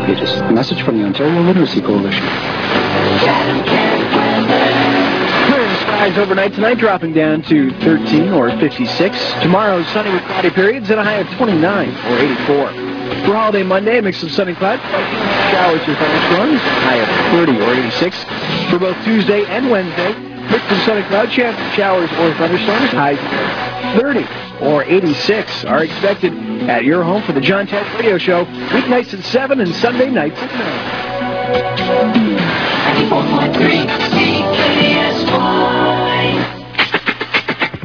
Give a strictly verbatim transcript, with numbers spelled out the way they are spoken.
pages. A message from the Ontario Literacy Coalition. Clear in the skies overnight tonight, dropping down to thirteen or fifty-six. Tomorrow, sunny with cloudy periods and a high of twenty-nine or eighty-four. For holiday Monday, a mix of sunny clouds, showers or thunderstorms, high of thirty or eighty-six. For both Tuesday and Wednesday, mix of sunny cloud, chance of showers or thunderstorms, highs thirty or eighty-six are expected at your home for the John Ted Radio Show, weeknights at seven and Sunday nights at nine. ninety-four point three C K S Y